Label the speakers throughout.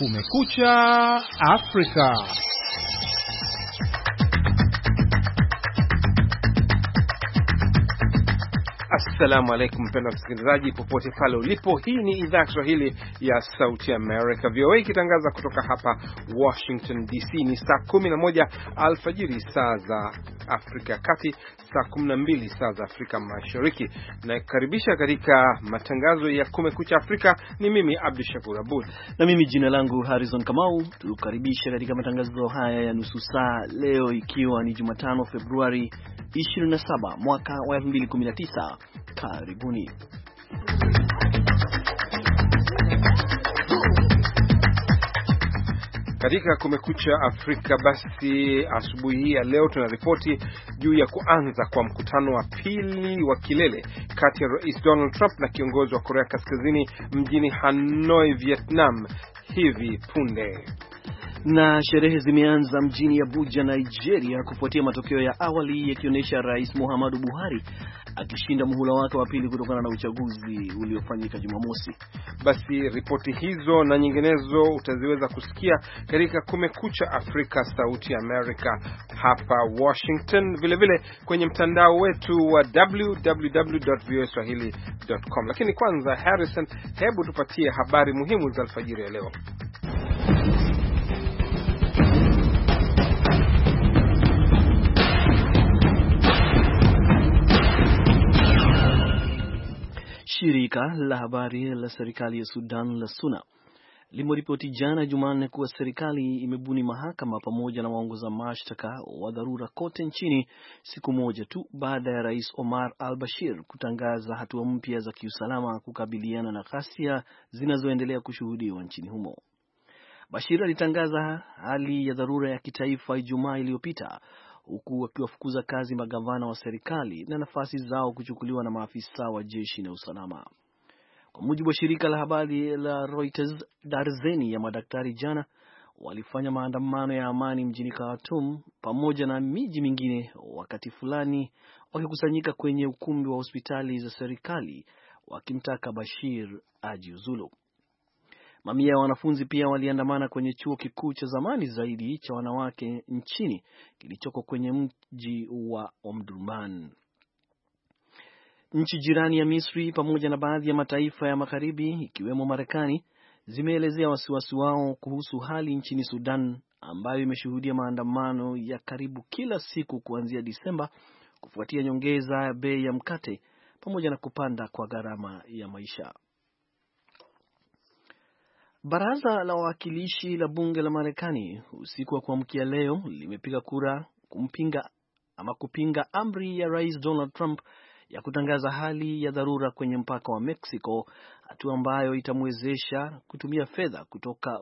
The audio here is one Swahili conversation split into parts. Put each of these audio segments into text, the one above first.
Speaker 1: Kumekucha Afrika.
Speaker 2: Assalamu alaikum mpendwa msikilizaji popote pale ulipo. Hii ni idhaa ya Kiswahili ya Sauti America VOA ikitangaza kutoka hapa Washington DC. Ni saa 11 alfajiri saa za Afrika Kati, saa 12 saa za Afrika Mashariki. Na kukaribisha katika matangazo ya Kumekucha Afrika ni mimi Abdul Shakur Abud
Speaker 3: na mimi jina langu Harrison Kamau. Tukukaribisha katika matangazo haya ya nusu saa leo ikiwa ni Jumatano Februari 27 mwaka wa 2019. Karibuni.
Speaker 2: Katika Kumekucha Afrika basi asubuhi hii ya leo tunaripoti juu ya kuanza kwa mkutano wa pili wa kilele kati ya Rais Donald Trump na kiongozi wa Korea Kaskazini mjini Hanoi, Vietnam hivi punde.
Speaker 3: Na sherehe zimeanza mjini Abuja, Nigeria kufuatia matokeo ya awali yakionyesha Rais Muhammadu Buhari akishinda muhula wake wa pili kutokana na uchaguzi uliofanyika Jumamosi.
Speaker 2: Basi ripoti hizo na nyinginezo utaziweza kusikia katika Kumekucha Afrika Sauti America hapa Washington, vile vile kwenye mtandao wetu wa www.voaswahili.com. Lakini kwanza Harrison, hebu tupatie habari muhimu za alfajiri ya leo.
Speaker 3: Shirika la habari la serikali ya Sudan la SUNA limeripoti jana Jumanne kuwa serikali imebuni mahakama pamoja na waongoza mashtaka wa dharura kote nchini siku moja tu baada ya Rais Omar al-Bashir kutangaza hatua mpya za kiusalama kukabiliana na ghasia zinazoendelea kushuhudiwa nchini humo. Bashir alitangaza hali ya dharura ya kitaifa Ijumaa iliyopita, huku akiwafukuza kazi magavana wa serikali na nafasi zao kuchukuliwa na maafisa wa jeshi na usalama. Kwa mujibu wa shirika la habari la Reuters, darzeni ya madaktari jana walifanya maandamano ya amani mjini Khartoum pamoja na miji mingine, wakati fulani wakikusanyika kwenye ukumbi wa hospitali za serikali wakimtaka Bashir ajiuzulu. Mamia ya wanafunzi pia waliandamana kwenye chuo kikuu cha zamani zaidi cha wanawake nchini kilichoko kwenye mji wa Omdurman. Nchi jirani ya Misri pamoja na baadhi ya mataifa ya magharibi ikiwemo Marekani zimeelezea wasiwasi wao kuhusu hali nchini Sudan ambayo imeshuhudia maandamano ya karibu kila siku kuanzia Disemba kufuatia nyongeza ya bei ya mkate pamoja na kupanda kwa gharama ya maisha. Baraza la wawakilishi la bunge la Marekani usiku wa kuamkia leo limepiga kura kupinga amri ya Rais Donald Trump ya kutangaza hali ya dharura kwenye mpaka wa Mexico, hatua ambayo itamwezesha kutumia fedha kutoka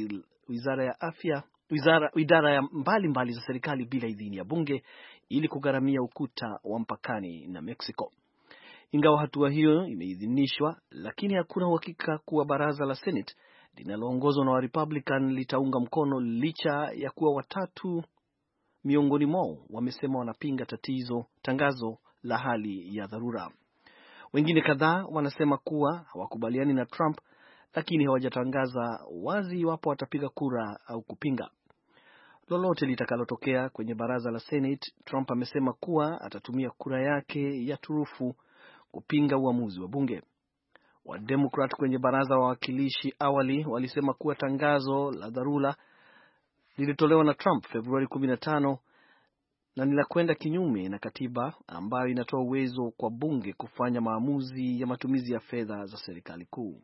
Speaker 3: idara ya mbalimbali za serikali bila idhini ya bunge ili kugharamia ukuta wa mpakani na Mexico. Ingawa hatua hiyo imeidhinishwa, lakini hakuna uhakika kuwa baraza la Senate linaloongozwa na wa Republican litaunga mkono, licha ya kuwa watatu miongoni mwao wamesema wanapinga tangazo la hali ya dharura. Wengine kadhaa wanasema kuwa hawakubaliani na Trump, lakini hawajatangaza wazi iwapo watapiga kura au kupinga. Lolote litakalotokea kwenye baraza la Senate, Trump amesema kuwa atatumia kura yake ya turufu kupinga uamuzi wa bunge. Wademokrat kwenye baraza wa wawakilishi awali walisema kuwa tangazo la dharura lilitolewa na Trump Februari 15 na ni la kwenda kinyume na katiba ambayo inatoa uwezo kwa bunge kufanya maamuzi ya matumizi ya fedha za serikali kuu.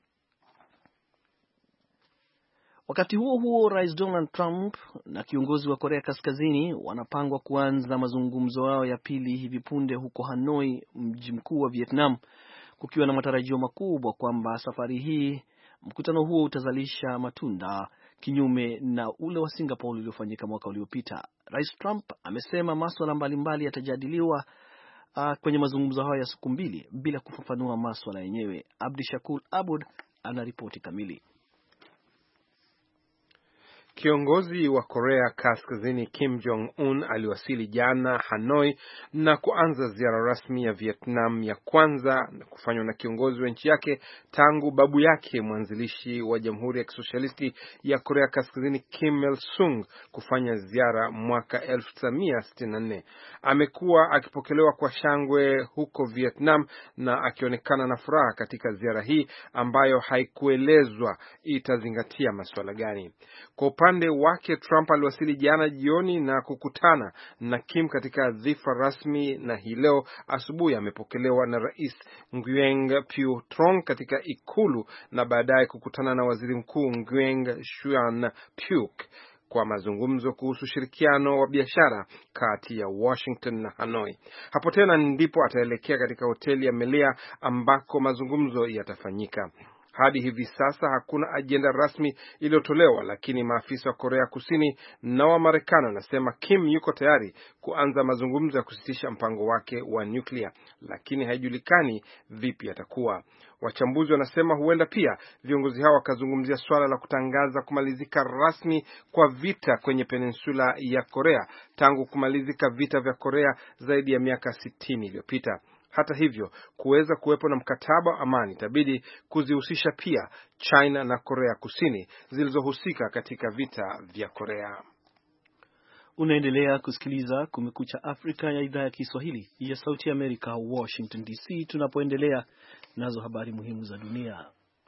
Speaker 3: Wakati huo huo, Rais Donald Trump na kiongozi wa Korea Kaskazini wanapangwa kuanza mazungumzo yao ya pili hivi punde huko Hanoi, mji mkuu wa Vietnam, kukiwa na matarajio makubwa kwamba safari hii mkutano huo utazalisha matunda, kinyume na ule wa Singapore uliofanyika mwaka uliopita. Rais Trump amesema masuala mbalimbali yatajadiliwa kwenye mazungumzo hayo ya siku mbili bila kufafanua masuala yenyewe. Abdi Shakur Abud ana ripoti kamili.
Speaker 2: Kiongozi wa Korea Kaskazini Kim Jong-un aliwasili jana Hanoi na kuanza ziara rasmi ya Vietnam ya kwanza kufanywa na kiongozi wa nchi yake tangu babu yake mwanzilishi wa Jamhuri ya Kisosialisti ya Korea Kaskazini Kim Il-sung kufanya ziara mwaka 1964. Amekuwa akipokelewa kwa shangwe huko Vietnam na akionekana na furaha katika ziara hii ambayo haikuelezwa itazingatia masuala gani. Kwa upande wake Trump aliwasili jana jioni na kukutana na Kim katika dhifa rasmi, na hii leo asubuhi amepokelewa na Rais Nguyen Phu Trong katika ikulu na baadaye kukutana na Waziri Mkuu Nguyen Xuan Phuc kwa mazungumzo kuhusu ushirikiano wa biashara kati ya Washington na Hanoi. Hapo tena ndipo ataelekea katika hoteli ya Melia ambako mazungumzo yatafanyika. Hadi hivi sasa hakuna ajenda rasmi iliyotolewa, lakini maafisa wa Korea Kusini na wa Marekani wanasema Kim yuko tayari kuanza mazungumzo ya kusitisha mpango wake wa nyuklia, lakini haijulikani vipi atakuwa. Wachambuzi wanasema huenda pia viongozi hao wakazungumzia swala la kutangaza kumalizika rasmi kwa vita kwenye peninsula ya Korea tangu kumalizika vita vya Korea zaidi ya miaka 60 iliyopita. Hata hivyo, kuweza kuwepo na mkataba wa amani itabidi kuzihusisha pia China na Korea Kusini zilizohusika katika vita vya Korea.
Speaker 3: Unaendelea kusikiliza Kumekucha Afrika ya idhaa ya Kiswahili ya Sauti ya Amerika, Washington DC, tunapoendelea nazo habari muhimu za dunia.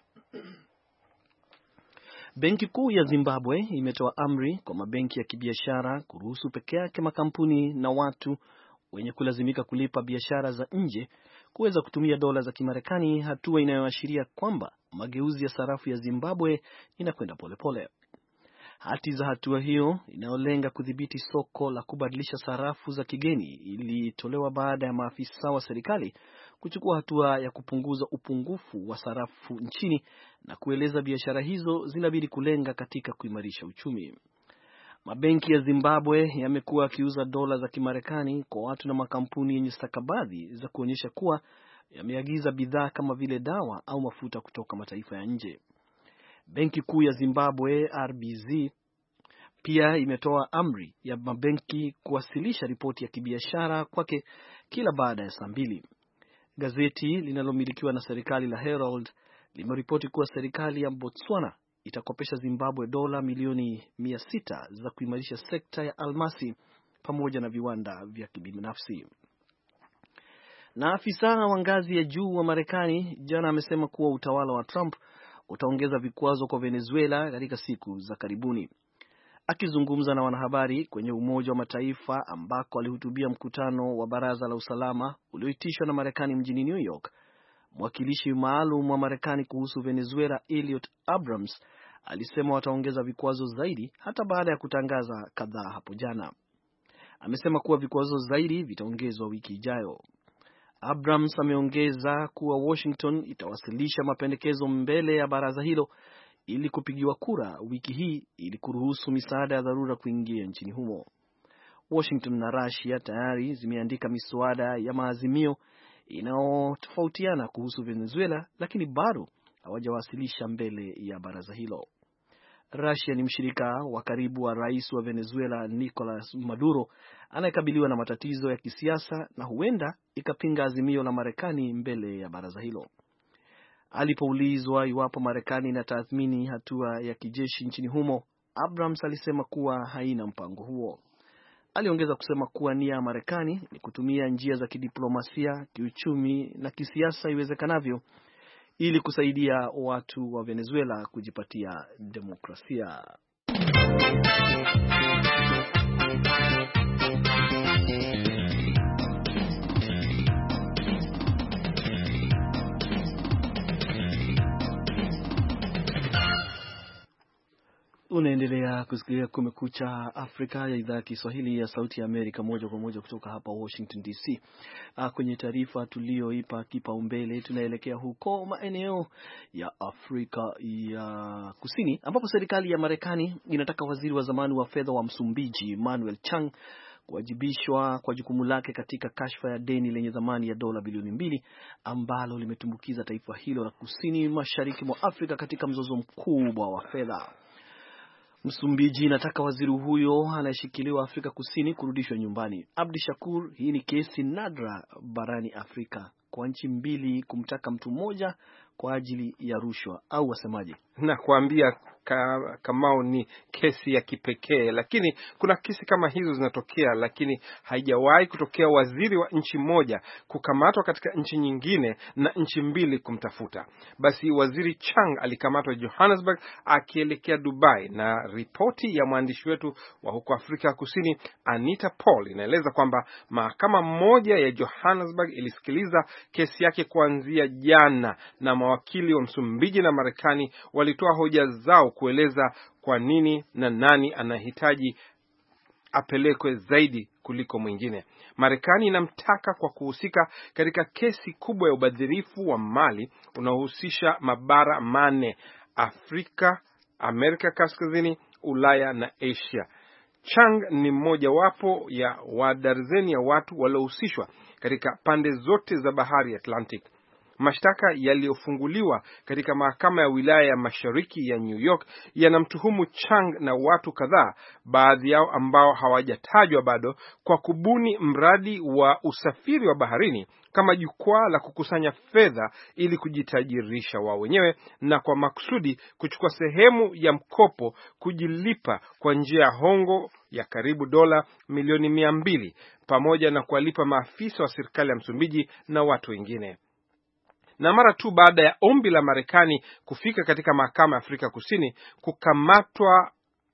Speaker 3: Benki Kuu ya Zimbabwe imetoa amri kwa mabenki ya kibiashara kuruhusu peke yake makampuni na watu wenye kulazimika kulipa biashara za nje kuweza kutumia dola za Kimarekani, hatua inayoashiria kwamba mageuzi ya sarafu ya Zimbabwe inakwenda polepole. Hati za hatua hiyo inayolenga kudhibiti soko la kubadilisha sarafu za kigeni ilitolewa baada ya maafisa wa serikali kuchukua hatua ya kupunguza upungufu wa sarafu nchini na kueleza biashara hizo zinabidi kulenga katika kuimarisha uchumi. Mabenki ya Zimbabwe yamekuwa yakiuza dola za Kimarekani kwa watu na makampuni yenye stakabadhi za kuonyesha kuwa yameagiza bidhaa kama vile dawa au mafuta kutoka mataifa ya nje. Benki Kuu ya Zimbabwe RBZ pia imetoa amri ya mabenki kuwasilisha ripoti ya kibiashara kwake kila baada ya saa 2. Gazeti linalomilikiwa na serikali la Herald limeripoti kuwa serikali ya Botswana itakopesha Zimbabwe dola milioni 600 za kuimarisha sekta ya almasi pamoja na viwanda vya kibinafsi. Na afisa wa ngazi ya juu wa Marekani jana amesema kuwa utawala wa Trump utaongeza vikwazo kwa Venezuela katika siku za karibuni. Akizungumza na wanahabari kwenye Umoja wa Mataifa ambako alihutubia mkutano wa Baraza la Usalama ulioitishwa na Marekani mjini New York, mwakilishi maalum wa Marekani kuhusu Venezuela Elliot Abrams alisema wataongeza vikwazo zaidi hata baada ya kutangaza kadhaa hapo jana. Amesema kuwa vikwazo zaidi vitaongezwa wiki ijayo. Abrams ameongeza kuwa Washington itawasilisha mapendekezo mbele ya baraza hilo ili kupigiwa kura wiki hii ili kuruhusu misaada ya dharura kuingia nchini humo. Washington na Russia tayari zimeandika miswada ya maazimio inayotofautiana kuhusu Venezuela, lakini bado hawajawasilisha mbele ya baraza hilo. Russia ni mshirika wa karibu wa rais wa Venezuela Nicolas Maduro anayekabiliwa na matatizo ya kisiasa na huenda ikapinga azimio la Marekani mbele ya baraza hilo. Alipoulizwa iwapo Marekani inatathmini hatua ya kijeshi nchini humo, Abrams alisema kuwa haina mpango huo. Aliongeza kusema kuwa nia ya Marekani ni kutumia njia za kidiplomasia, kiuchumi na kisiasa iwezekanavyo ili kusaidia watu wa Venezuela kujipatia demokrasia. Unaendelea kusikia Kumekucha Afrika ya idhaa ya Kiswahili ya Sauti ya Amerika moja kwa moja kutoka hapa Washington DC. Kwenye taarifa tulioipa kipaumbele, tunaelekea huko maeneo ya Afrika ya Kusini ambapo serikali ya Marekani inataka waziri wa zamani wa fedha wa Msumbiji Manuel Chang kuwajibishwa kwa jukumu lake katika kashfa ya deni lenye thamani ya dola bilioni 2 ambalo limetumbukiza taifa hilo la kusini mashariki mwa Afrika katika mzozo mkubwa wa fedha. Msumbiji inataka waziri huyo anayeshikiliwa Afrika Kusini kurudishwa nyumbani. Abdi Shakur, hii ni kesi nadra barani Afrika kwa nchi mbili kumtaka mtu mmoja kwa ajili ya rushwa, au wasemaje?
Speaker 2: Na kuambia Kamau ni kesi ya kipekee, lakini kuna kesi kama hizo zinatokea, lakini haijawahi kutokea waziri wa nchi moja kukamatwa katika nchi nyingine na nchi mbili kumtafuta. Basi waziri Chang alikamatwa Johannesburg akielekea Dubai, na ripoti ya mwandishi wetu wa huko Afrika Kusini Anita Paul inaeleza kwamba mahakama moja ya Johannesburg ilisikiliza kesi yake kuanzia jana, na mawakili wa Msumbiji na Marekani walitoa hoja zao kueleza kwa nini na nani anahitaji apelekwe zaidi kuliko mwingine. Marekani inamtaka kwa kuhusika katika kesi kubwa ya ubadhirifu wa mali unaohusisha mabara mane: Afrika, Amerika Kaskazini, Ulaya na Asia. Chang ni mmoja wapo ya wadarzeni ya watu waliohusishwa katika pande zote za bahari Atlantic. Mashtaka yaliyofunguliwa katika mahakama ya wilaya ya Mashariki ya New York yanamtuhumu Chang na watu kadhaa, baadhi yao ambao hawajatajwa bado, kwa kubuni mradi wa usafiri wa baharini kama jukwaa la kukusanya fedha ili kujitajirisha wao wenyewe, na kwa makusudi kuchukua sehemu ya mkopo kujilipa kwa njia ya hongo ya karibu dola milioni 200, pamoja na kuwalipa maafisa wa serikali ya Msumbiji na watu wengine. Na mara tu baada ya ombi la Marekani kufika katika mahakama ya Afrika Kusini kukamatwa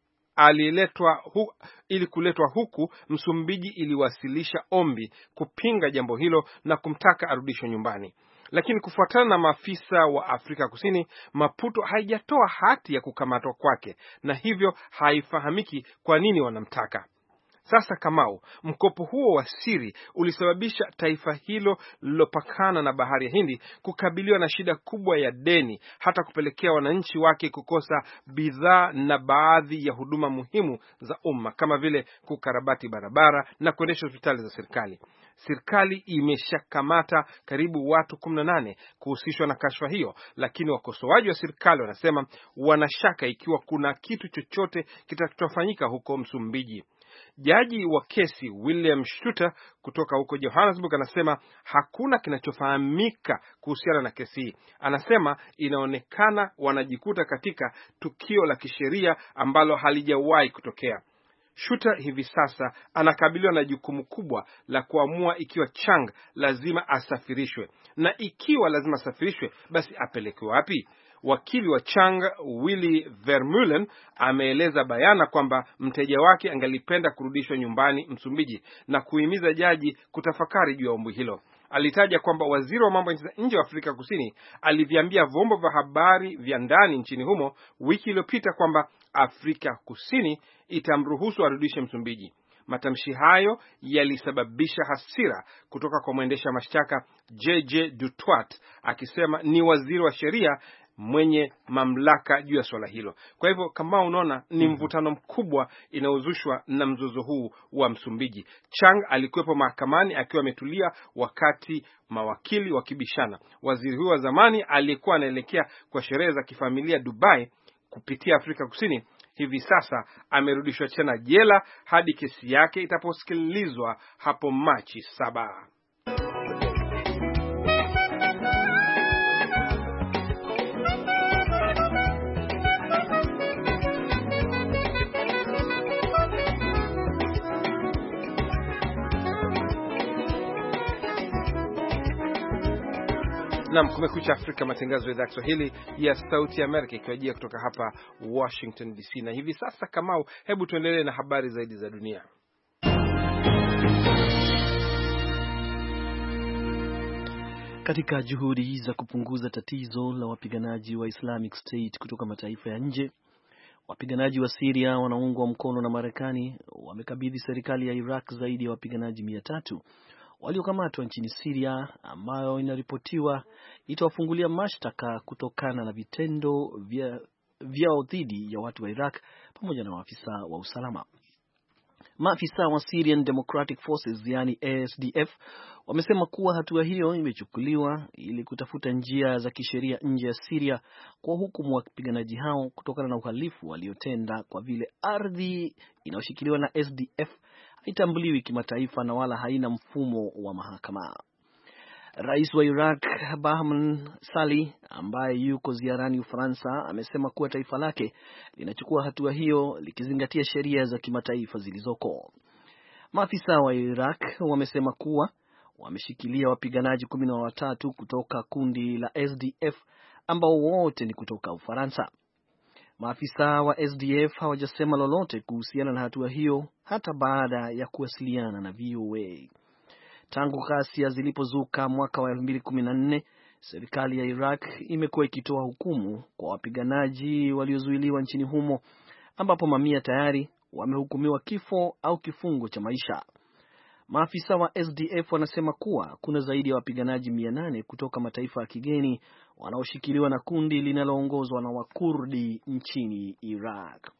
Speaker 2: ili kuletwa huku, Msumbiji iliwasilisha ombi kupinga jambo hilo na kumtaka arudishwe nyumbani. Lakini kufuatana na maafisa wa Afrika Kusini, Maputo haijatoa hati ya kukamatwa kwake, na hivyo haifahamiki kwa nini wanamtaka. Sasa Kamau, mkopo huo wa siri ulisababisha taifa hilo lilopakana na bahari ya Hindi kukabiliwa na shida kubwa ya deni, hata kupelekea wananchi wake kukosa bidhaa na baadhi ya huduma muhimu za umma kama vile kukarabati barabara na kuendesha hospitali za serikali. Serikali imeshakamata karibu watu 18 kuhusishwa na kashfa hiyo, lakini wakosoaji wa serikali wanasema wanashaka ikiwa kuna kitu chochote kitakachofanyika huko Msumbiji. Jaji wa kesi William Schuster kutoka huko Johannesburg anasema hakuna kinachofahamika kuhusiana na kesi hii. Anasema inaonekana wanajikuta katika tukio la kisheria ambalo halijawahi kutokea. Schuster hivi sasa anakabiliwa na jukumu kubwa la kuamua ikiwa Chang lazima asafirishwe, na ikiwa lazima asafirishwe basi apelekwe wapi. Wakili wa Chang, Willy Vermeulen, ameeleza bayana kwamba mteja wake angelipenda kurudishwa nyumbani Msumbiji na kuhimiza jaji kutafakari juu ya ombi hilo. Alitaja kwamba waziri wa mambo ya nje wa Afrika Kusini aliviambia vyombo vya habari vya ndani nchini humo wiki iliyopita kwamba Afrika Kusini itamruhusu arudishe Msumbiji. Matamshi hayo yalisababisha hasira kutoka kwa mwendesha mashtaka JJ Dutwat, akisema ni waziri wa sheria mwenye mamlaka juu ya swala hilo. Kwa hivyo kama unaona ni mvutano mkubwa inaozushwa na mzozo huu wa Msumbiji. Chang alikuwepo mahakamani akiwa ametulia wakati mawakili wakibishana. Waziri huyo wa zamani aliyekuwa anaelekea kwa sherehe za kifamilia Dubai kupitia Afrika Kusini, hivi sasa amerudishwa tena jela hadi kesi yake itaposikilizwa hapo Machi 7. Naam, kumekucha Afrika, matangazo ya idhaa ya Kiswahili ya Sauti ya Amerika ikiwajia kutoka hapa Washington DC. Na hivi sasa Kamau, hebu tuendelee na habari zaidi za dunia.
Speaker 3: Katika juhudi za kupunguza tatizo la wapiganaji wa Islamic State kutoka mataifa ya nje, wapiganaji wa Syria wanaungwa mkono na Marekani wamekabidhi serikali ya Iraq zaidi ya wapiganaji 300 waliokamatwa nchini Syria, ambayo inaripotiwa itawafungulia mashtaka kutokana na vitendo vyao dhidi ya watu wa Iraq pamoja na maafisa wa usalama. Maafisa wa Syrian Democratic Forces yani ASDF wamesema kuwa hatua hiyo imechukuliwa ili kutafuta njia za kisheria nje ya Syria kwa hukumu wapiganaji hao kutokana na uhalifu waliotenda, kwa vile ardhi inayoshikiliwa na SDF haitambuliwi kimataifa na wala haina mfumo wa mahakama. Rais wa Iraq Bahman Sali ambaye yuko ziarani Ufaransa amesema kuwa taifa lake linachukua hatua hiyo likizingatia sheria za kimataifa zilizoko. Maafisa wa Iraq wamesema kuwa wameshikilia wapiganaji 13 kutoka kundi la SDF ambao wote ni kutoka Ufaransa. Maafisa wa SDF hawajasema lolote kuhusiana na hatua hiyo hata baada ya kuwasiliana na VOA. Tangu ghasia zilipozuka mwaka wa 2014, serikali ya Iraq imekuwa ikitoa hukumu kwa wapiganaji waliozuiliwa nchini humo, ambapo mamia tayari wamehukumiwa kifo au kifungo cha maisha. Maafisa wa SDF wanasema kuwa kuna zaidi ya wapiganaji 800 kutoka mataifa ya kigeni wanaoshikiliwa na kundi linaloongozwa na Wakurdi nchini Iraq.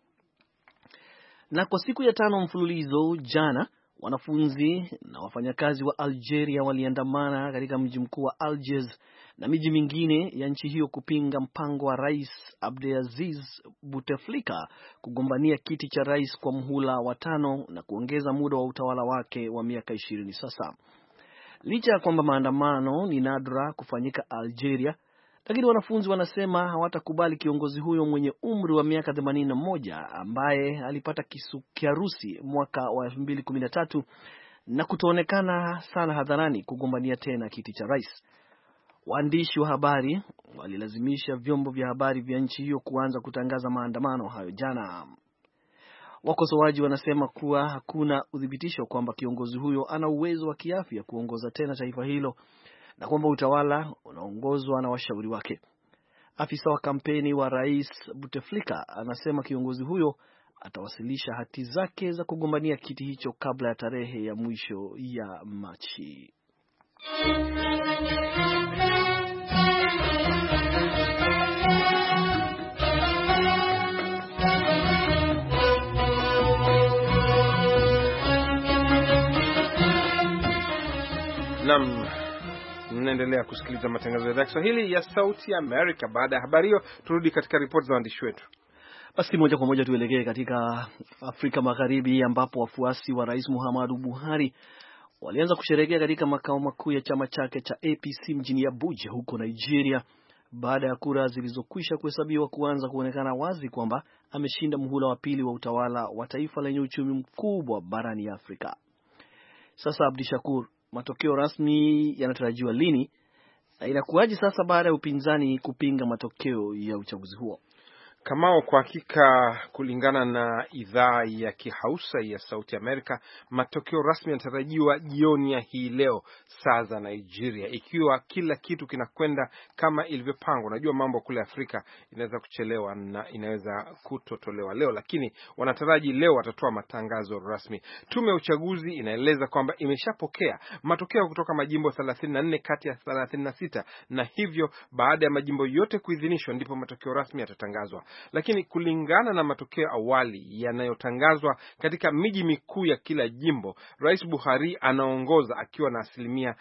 Speaker 3: Na kwa siku ya 5 mfululizo jana, wanafunzi na wafanyakazi wa Algeria waliandamana katika mji mkuu wa Algiers na miji mingine ya nchi hiyo kupinga mpango wa Rais Abdelaziz Bouteflika kugombania kiti cha rais kwa muhula wa 5 na kuongeza muda wa utawala wake wa miaka 20 sasa. Licha ya kwamba maandamano ni nadra kufanyika Algeria, lakini wanafunzi wanasema hawatakubali kiongozi huyo mwenye umri wa miaka 81 ambaye alipata kiharusi mwaka wa 2013 na kutoonekana sana hadharani kugombania tena kiti cha rais. Waandishi wa habari walilazimisha vyombo vya habari vya nchi hiyo kuanza kutangaza maandamano hayo jana. Wakosoaji wanasema kuwa hakuna uthibitisho kwamba kiongozi huyo ana uwezo wa kiafya kuongoza tena taifa hilo na kwamba utawala unaongozwa na washauri wake. Afisa wa kampeni wa Rais Bouteflika anasema kiongozi huyo atawasilisha hati zake za kugombania kiti hicho kabla ya tarehe ya mwisho ya Machi.
Speaker 2: Naam, mnaendelea kusikiliza matangazo ya Kiswahili ya Sauti ya Amerika. Baada ya habari hiyo, turudi katika ripoti za waandishi wetu.
Speaker 3: Basi moja kwa moja tuelekee katika Afrika Magharibi ambapo wafuasi wa Rais Muhammadu Buhari walianza kusherehekea katika makao makuu ya chama chake cha APC mjini Abuja huko Nigeria baada ya kura zilizokwisha kuhesabiwa kuanza kuonekana wazi kwamba ameshinda muhula wa pili wa utawala wa taifa lenye uchumi mkubwa barani Afrika. Sasa Abdishakur, matokeo rasmi yanatarajiwa lini na inakuwaje sasa baada ya upinzani kupinga matokeo ya uchaguzi huo?
Speaker 2: Kamao, kwa hakika kulingana na idhaa ya Kihausa ya Sauti Amerika, matokeo rasmi yanatarajiwa jioni ya hii leo saa za Nigeria, ikiwa kila kitu kinakwenda kama ilivyopangwa. Unajua mambo kule Afrika inaweza kuchelewa na inaweza kutotolewa leo, lakini wanataraji leo watatoa matangazo rasmi. Tume ya uchaguzi inaeleza kwamba imeshapokea matokeo kutoka majimbo 34 kati ya 36, na hivyo baada ya majimbo yote kuidhinishwa ndipo matokeo rasmi yatatangazwa. Lakini kulingana na matokeo awali yanayotangazwa katika miji mikuu ya kila jimbo, Rais Buhari anaongoza akiwa na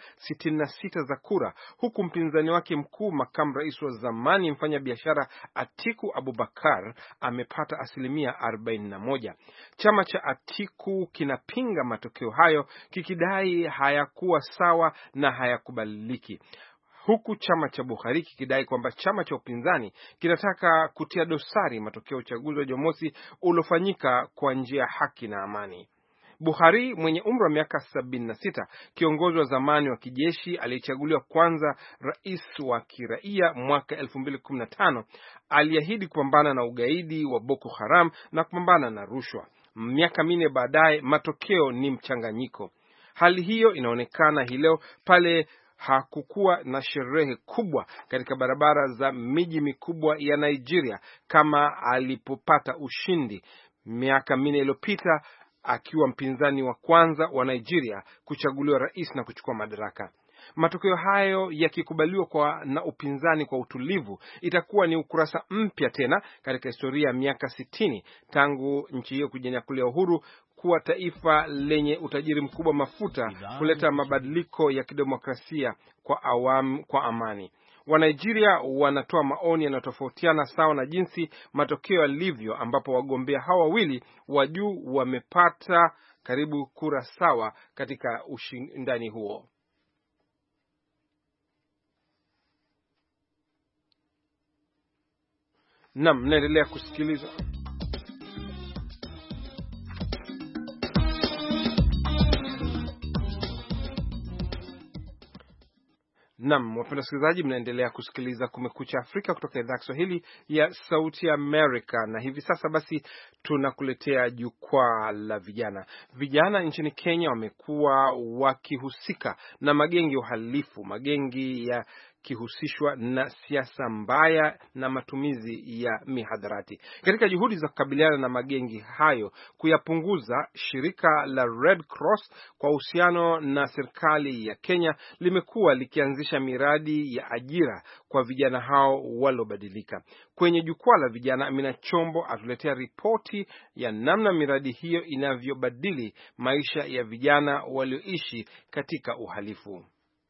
Speaker 2: 66% za kura, huku mpinzani wake mkuu, makamu rais wa zamani mfanya biashara Atiku Abubakar, amepata 41%. Chama cha Atiku kinapinga matokeo hayo kikidai hayakuwa sawa na hayakubaliki, huku chama cha Buhari kikidai kwamba chama cha upinzani kinataka kutia dosari matokeo ya uchaguzi wa Jumamosi uliofanyika kwa njia haki na amani. Buhari mwenye umri wa miaka 76, kiongozi wa zamani wa kijeshi aliyechaguliwa kwanza rais wa kiraia mwaka 2015, aliahidi kupambana na ugaidi wa Boko Haram na kupambana na rushwa. Miaka 4 baadaye matokeo ni mchanganyiko. Hali hiyo inaonekana hii leo pale hakukuwa na sherehe kubwa katika barabara za miji mikubwa ya Nigeria kama alipopata ushindi miaka 4 iliyopita, akiwa mpinzani wa kwanza wa Nigeria kuchaguliwa rais na kuchukua madaraka. Matokeo hayo yakikubaliwa na upinzani kwa utulivu, itakuwa ni ukurasa mpya tena katika historia ya miaka 60 tangu nchi hiyo kujinyakulia uhuru kuwa taifa lenye utajiri mkubwa mafuta kuleta mabadiliko ya kidemokrasia kwa amani. Wa Nigeria wanatoa maoni yanayotofautiana sawa na jinsi matokeo yalivyo, ambapo wagombea hawa wawili wa juu wamepata karibu kura sawa katika ushindani huo. Naam, naendelea kusikiliza. Naam, wapenda wasikilizaji, mnaendelea kusikiliza Kumekucha Afrika kutoka idhaa ya Kiswahili ya Sauti ya Amerika, na hivi sasa basi tunakuletea jukwaa la vijana. Vijana nchini Kenya wamekuwa wakihusika na magengi ya uhalifu, magengi ya kihusishwa na siasa mbaya na matumizi ya mihadarati. Katika juhudi za kukabiliana na magengi hayo kuyapunguza, shirika la Red Cross kwa uhusiano na serikali ya Kenya limekuwa likianzisha miradi ya ajira kwa vijana hao walobadilika. Kwenye jukwaa la vijana, Amina Chombo atuletea ripoti ya namna miradi hiyo inavyobadili maisha ya vijana walioishi katika uhalifu.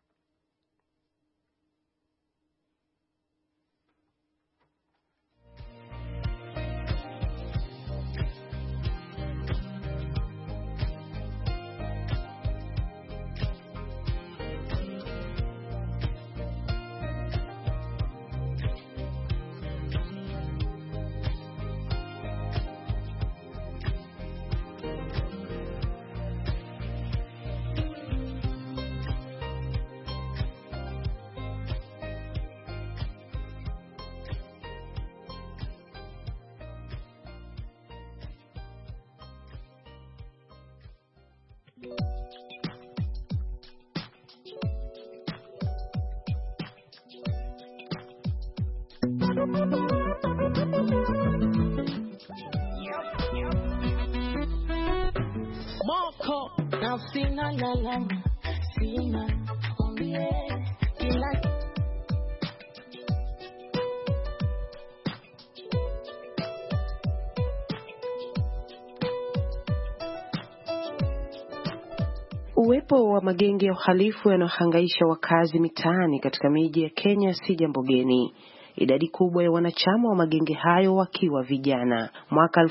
Speaker 4: Moko na sina lala sina ombie ila
Speaker 5: Uwepo wa magenge ya uhalifu yanayohangaisha wakazi mitaani katika miji ya Kenya si jambo geni. Idadi kubwa ya wanachama wa magenge hayo wakiwa vijana. Mwaka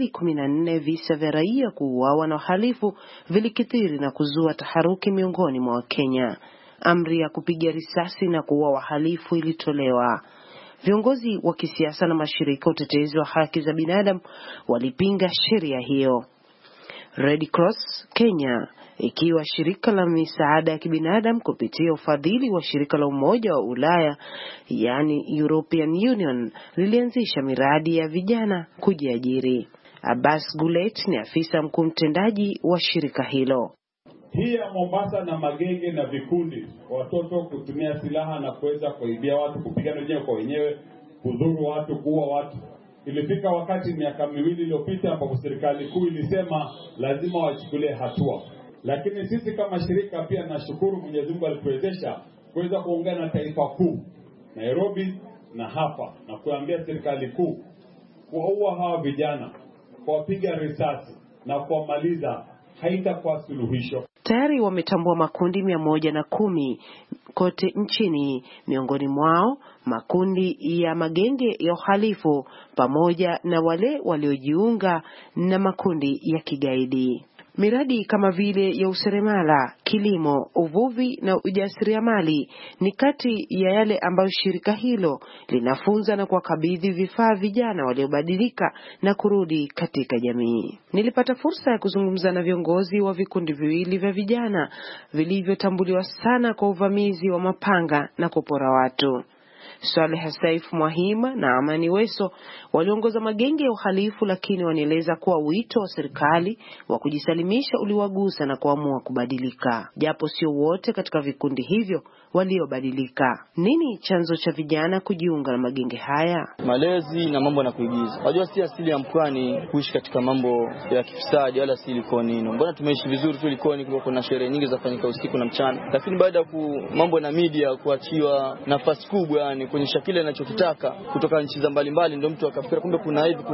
Speaker 5: 2014 visa vya raia kuuawa na wahalifu vilikithiri na kuzua taharuki miongoni mwa Wakenya. Amri ya kupiga risasi na kuua wahalifu ilitolewa. Viongozi wa kisiasa na mashirika utetezi wa haki za binadamu walipinga sheria hiyo. Red Cross Kenya, ikiwa shirika la misaada ya kibinadamu kupitia ufadhili wa shirika la Umoja wa Ulaya, yani European Union, lilianzisha miradi ya vijana kujiajiri. Abbas Gulet ni afisa mkuu mtendaji wa shirika hilo.
Speaker 6: Hii ya Mombasa na magenge na vikundi, watoto kutumia silaha na kuweza kuibia watu, kupigana wenyewe kwa wenyewe, kudhuru watu, kuua watu. Ilifika wakati miaka 2 iliyopita ambapo serikali kuu ilisema lazima wachukulie hatua. Lakini sisi kama shirika pia nashukuru Mwenyezi Mungu alituwezesha kuweza kuungana na taifa kuu Nairobi na hapa na kuambia serikali kuu kuwaua hawa vijana, kuwapiga risasi na kuwamaliza haitakuwa suluhisho.
Speaker 5: Tayari wametambua makundi 110 kote nchini, miongoni mwao makundi ya magenge ya uhalifu pamoja na wale waliojiunga na makundi ya kigaidi. Miradi kama vile ya useremala, kilimo, uvuvi na ujasiriamali ni kati ya yale ambayo shirika hilo linafunza na kuwakabidhi vifaa vijana waliobadilika na kurudi katika jamii. Nilipata fursa ya kuzungumza na viongozi wa vikundi viwili vya vijana vilivyotambuliwa sana kwa uvamizi wa mapanga na kupora watu. Saleh Saif Mwahima na Amani Weso waliongoza magenge ya uhalifu, lakini wanieleza kuwa wito wa serikali wa kujisalimisha uliwagusa na kuamua kubadilika, japo sio wote katika vikundi hivyo waliobadilika. Nini chanzo cha vijana kujiunga na magenge haya?
Speaker 7: Malezi na mambo na kuigiza. Unajua si asili ya Mpwani kuishi katika mambo ya kifisadi wala si Likoni. Mbona tumeishi vizuri tu Likoni, kulikuwa kuna sherehe nyingi zafanyika usiku na mchana. Lakini baada ya mambo na media kuachiwa nafasi kubwa yani kuonyesha kile anachokitaka kutoka nchi za mbalimbali, ndio mtu akafikira kumbe kuna hivi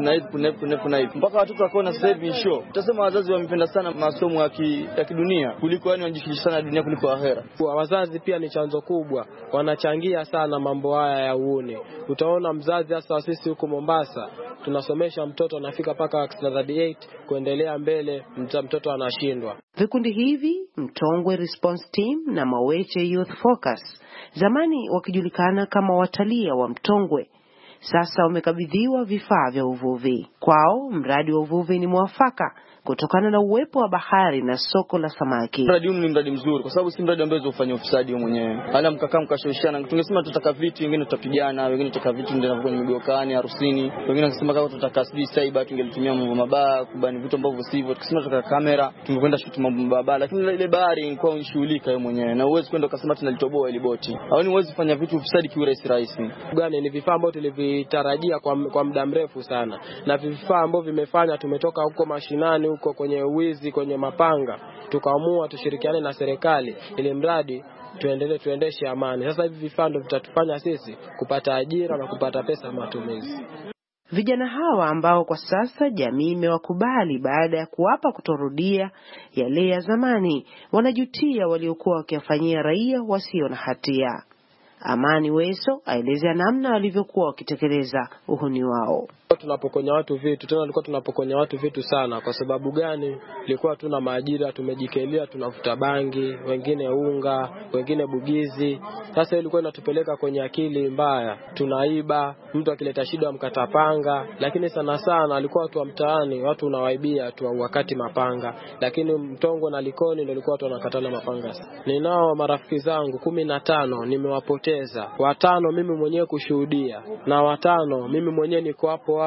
Speaker 7: mpaka watoto wakaona sasa hivi show. Tutasema wazazi wamependa sana masomo ya kidunia kuliko, yani wanajishughulisha sana dunia kuliko ahera.
Speaker 8: Wazazi pia ni chanzo kubwa, wanachangia sana mambo haya ya uone. Utaona mzazi hasa sisi huko Mombasa tunasomesha mtoto anafika paka standard 8 kuendelea mbele, mtoto anashindwa.
Speaker 5: Vikundi hivi Mtongwe Response Team na Maweche Youth Focus, zamani wakijulikana kama watalia wa Mtongwe, sasa wamekabidhiwa vifaa vya uvuvi. Kwao mradi wa uvuvi ni mwafaka kutokana na uwepo wa bahari na soko la samaki.
Speaker 7: Mradi huu ni mradi mzuri kwa sababu si mradi ambao ufanye ufisadi wewe mwenyewe. Ala mkakaa mkashoshana. Tungesema tutaka vitu, wengine tutapigana, wengine tutaka vitu ndio kwenye migokani, harusini. Wengine wanasema kama tutaka cyber tungelitumia mambo mabaya kubani vitu ambavyo sivyo. Tukisema tutaka kamera tungekwenda shoot mambo mabaya, lakini ile bahari ilikuwa unishughulika wewe mwenyewe. Na uwezi kwenda ukasema tunalitoboa ile boti. Au ni uwezi fanya vitu ufisadi kiurahisi.
Speaker 8: Gani ni vifaa ambavyo tulivitarajia kwa muda mrefu sana. Na vifaa ambavyo vimefanya tumetoka huko mashinani huko kwenye uwizi, kwenye mapanga, tukaamua tushirikiane na serikali ili mradi tuendeshe amani. Sasa hivi vifaa ndio vitatufanya sisi kupata ajira na kupata pesa matumizi.
Speaker 5: Vijana hawa ambao kwa sasa jamii imewakubali baada ya kuwapa kutorudia yale ya zamani, wanajutia waliokuwa wakifanyia raia wasio na hatia. Amani Weso aelezea namna walivyokuwa wakitekeleza uhuni wao.
Speaker 8: Tunapokonya watu vitu, tena tulikuwa tunapokonya watu vitu sana. Kwa sababu gani? Ilikuwa tuna maajira, tumejikelia, tunavuta bangi, wengine unga, wengine bugizi. Sasa ilikuwa inatupeleka kwenye akili mbaya. Tunaiba, mtu akileta shida mkata panga, lakini sana alikuwa watu wa mtaani, watu unawaibia tu wakati mapanga. Lakini Mtongwe na Likoni ndio ilikuwa watu wanakatana mapanga. Ninao marafiki zangu 15 nimewapoteza. 5 mimi mwenyewe kushuhudia na 5 mimi mwenyewe niko hapo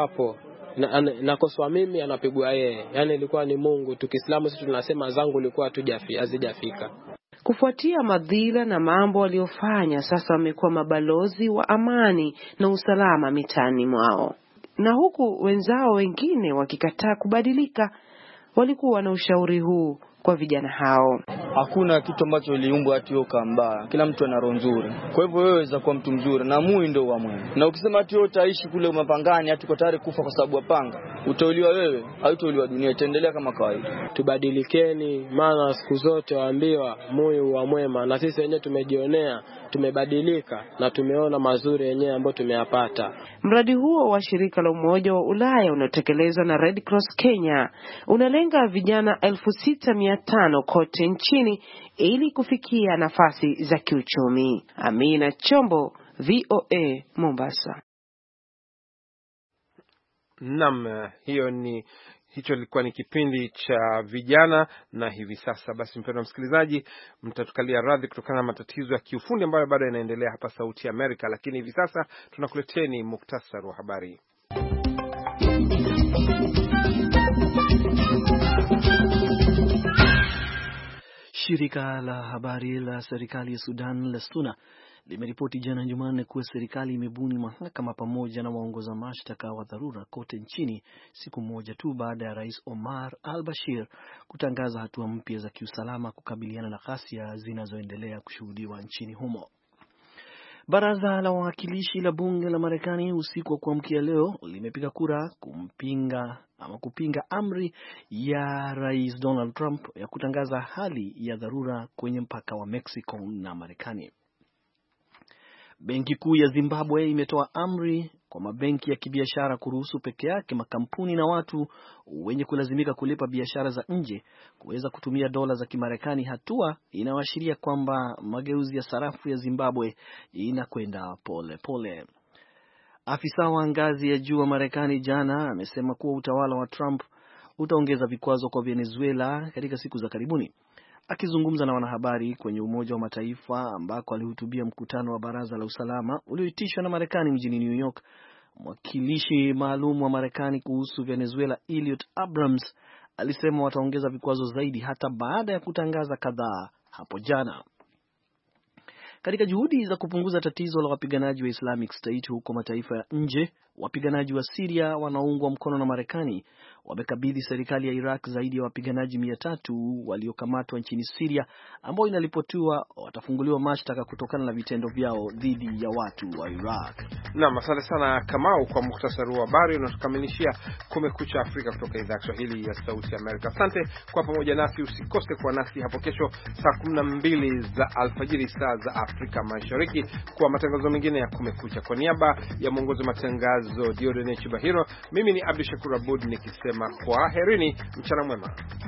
Speaker 8: na koswa mimi anapigwa yeye. Yani ilikuwa ni Mungu. Tukiislamu sisi tunasema zangu ilikuwa hazijafika.
Speaker 5: Kufuatia madhila na mambo waliofanya, sasa wamekuwa mabalozi wa amani na usalama mitaani mwao. Na huku wenzao wengine wakikataa kubadilika, walikuwa na ushauri huu kwa vijana hao.
Speaker 7: Hakuna kitu ambacho iliumbwa ati yoka mbaya. Kila mtu ana roho nzuri. Kwa hivyo wewe waweza kuwa mtu mzuri na Mungu ndio wa mwema. Na ukisema ati wewe utaishi kule mapangani ati uko tayari kufa kwa sababu ya panga, utauliwa wewe, hautauliwa dunia, itaendelea kama kawaida.
Speaker 8: Tubadilikeni, maana siku zote waambiwa Mungu wa mwema, na sisi wenyewe tumejionea, tumebadilika na tumeona mazuri yenyewe ambayo tumeyapata.
Speaker 5: Mradi huo wa shirika la Umoja wa Ulaya unaotekelezwa na Red Cross Kenya unalenga vijana 6,500 kote nchini ili kufikia nafasi za kiuchumi. Amina Chombo, VOA, Mombasa.
Speaker 2: Naam, hicho ilikuwa ni kipindi cha vijana, na hivi sasa basi mpendwa msikilizaji, mtatukalia radhi kutokana na matatizo ya kiufundi ambayo bado yanaendelea hapa Sauti ya Amerika, lakini hivi sasa tunakuleteni muktasari wa habari.
Speaker 3: Shirika la habari la serikali ya Sudan la SUNA limeripoti jana Jumanne kuwa serikali imebuni mahakama pamoja na waongoza mashtaka wa dharura kote nchini siku moja tu baada ya Rais Omar al-Bashir kutangaza hatua mpya za kiusalama kukabiliana na ghasia zinazoendelea kushuhudiwa nchini humo. Baraza la Wawakilishi la bunge la Marekani usiku wa kuamkia leo limepiga kura kupinga amri ya Rais Donald Trump ya kutangaza hali ya dharura kwenye mpaka wa Mexico na Marekani. Benki Kuu ya Zimbabwe imetoa amri kwa mabenki ya kibiashara kuruhusu peke yake makampuni na watu wenye kulazimika kulipa biashara za nje kuweza kutumia dola za Kimarekani, hatua inayoashiria kwamba mageuzi ya sarafu ya Zimbabwe inakwenda pole pole. Afisa wa ngazi ya juu wa Marekani jana amesema kuwa utawala wa Trump utaongeza vikwazo kwa Venezuela katika siku za karibuni. Akizungumza na wanahabari kwenye Umoja wa Mataifa ambako alihutubia mkutano wa Baraza la Usalama ulioitishwa na Marekani mjini New York, mwakilishi maalum wa Marekani kuhusu Venezuela Elliot Abrams alisema wataongeza vikwazo zaidi hata baada ya kutangaza kadhaa hapo jana. Katika juhudi za kupunguza tatizo la wapiganaji wa Islamic State huko mataifa ya nje, wapiganaji wa Syria wanaoungwa mkono na Marekani wamekabidhi serikali ya Iraq zaidi ya wapiganaji 300 waliokamatwa nchini Syria, ambao inaripotiwa watafunguliwa mashtaka kutokana na vitendo vyao dhidi ya watu wa Iraq.
Speaker 2: Naam, asante sana Kamau kwa muhtasari wa habari unatukamilishia Kumekucha Afrika kutoka idhaa ya Kiswahili ya Sauti ya Amerika. Asante kwa pamoja nasi, usikose kwa nasi hapo kesho saa 12 za alfajiri saa za Afrika Mashariki kwa matangazo mengine ya Kumekucha. Kwa niaba ya mwongozi matangazo Diodene Chibahiro, mimi ni Abdushakur Abud nikisema kwaherini, mchana mwema.